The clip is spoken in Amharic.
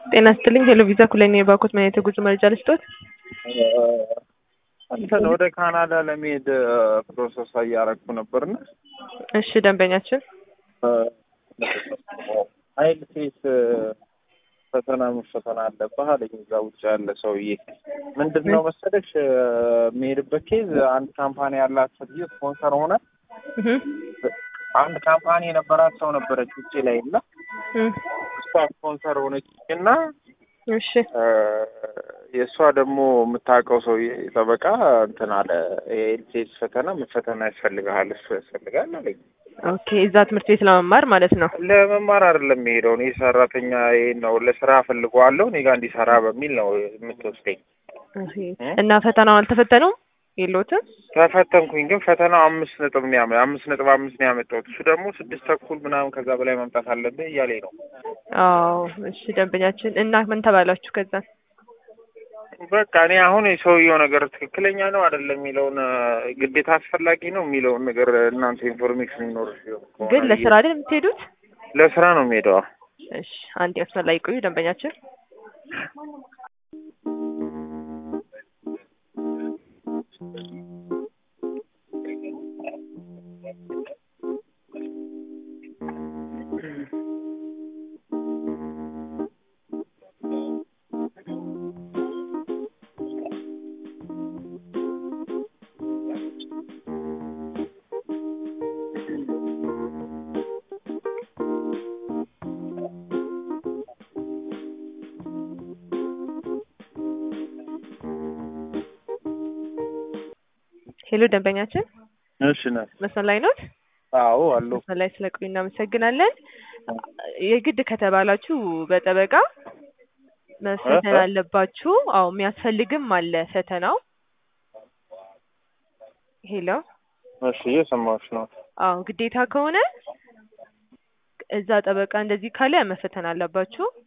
ጤና ይስጥልኝ ሄሎቪዛ ኩለኔ የባኮት ማየት የጉዞ መረጃ ልስጦት። እንትን ወደ ካናዳ ለመሄድ ፕሮሰስ እያደረኩ ነበርና እሺ ደንበኛችን አይልቲስ ፈተና አለብህ አለኝ። እዛ ውጭ ያለ ሰውዬ ምንድነው መሰለሽ የሚሄድበት ኬዝ አንድ ካምፓኒ ያላት ሰውዬ ስፖንሰር ሆነ። አንድ ካምፓኒ የነበራት ሰው ነበረች ውጭ ላይ እና እሷ ስፖንሰር ሆነችና እሺ የእሷ ደግሞ የምታውቀው ሰው ጠበቃ እንትን አለ ኤልቲኤስ ፈተና ያስፈልጋል እሱ ያስፈልጋል አለኝ። ኦኬ እዛ ትምህርት ቤት ለመማር ማለት ነው? ለመማር አይደለም የሚሄደው እኔ ሰራተኛ ነው ለስራ ፈልገዋለሁ እኔ ጋር እንዲሰራ በሚል ነው የምትወስደኝ። እና ፈተናው አልተፈተነውም? የለውትም? ተፈተንኩኝ ግን ፈተናው 5.5 ነው ያመጣሁት። እሱ ደግሞ 6 ምናምን ከዛ በላይ ማምጣት አለብህ እያለኝ ነው። አዎ እሺ ደንበኛችን እና ምን ተባላችሁ ከዛ? በቃ እኔ አሁን የሰውየው ነገር ትክክለኛ ነው አይደለም የሚለውን ግዴታ አስፈላጊ ነው የሚለውን ነገር እናንተ ኢንፎርሜሽን ይኖርሽ ይሆን? ግን ለስራ አይደል የምትሄዱት? ለስራ ነው የምሄደው። እሺ አንዴ አስፈላጊ ቆዩ ደንበኛችን። ሄሎ ደንበኛችን። እሺ ነህ መስመር ላይ ኖት? አዎ አሉ። መስመር ላይ ስለቆዩ እናመሰግናለን። የግድ ከተባላችሁ በጠበቃ መፈተን አለባችሁ። አዎ የሚያስፈልግም አለ ፈተናው። ሄሎ እሺ እየሰማሁሽ ነው። አዎ ግዴታ ከሆነ እዛ ጠበቃ እንደዚህ ካለ መፈተን አለባችሁ።